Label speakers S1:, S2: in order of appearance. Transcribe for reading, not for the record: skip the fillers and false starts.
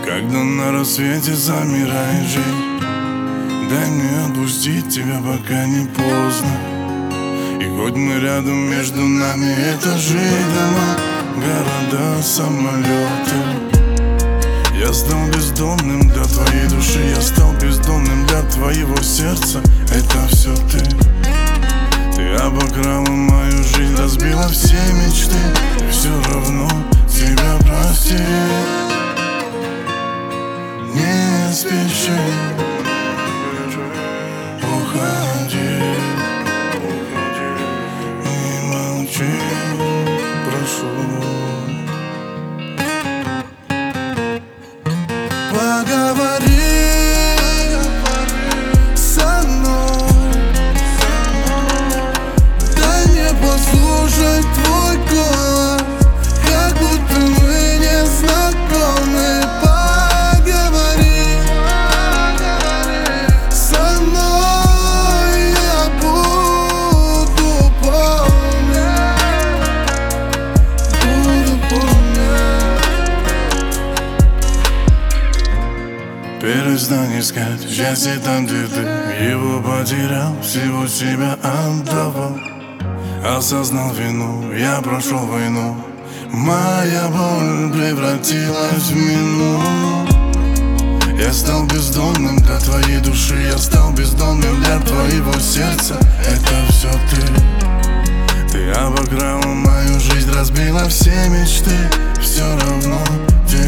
S1: Когда на рассвете замирает жизнь, дай мне отпустить тебя, пока не поздно. И хоть мы рядом, между нами этажи, дома, города, самолеты. Я стал бездомным для твоей души, я стал бездомным для твоего сердца. Это все ты. Ты обокрала мою жизнь, разбила все мечты. И все равно тебя прости. Не спеши, уходи, не молчи, прошу. Поговори со мной, дай мне послушать твой голос, как будто мы не знакомы. Поговори со мной, я буду помнить, Перестань искать счастье там, где ты его потерял, всего себя отдавал. Осознал вину, я прошел войну, моя боль превратилась в вину. Я стал бездомным для твоей души, я стал бездомным для твоего сердца. Это все ты. Ты обокрала мою жизнь, разбила все мечты. Все равно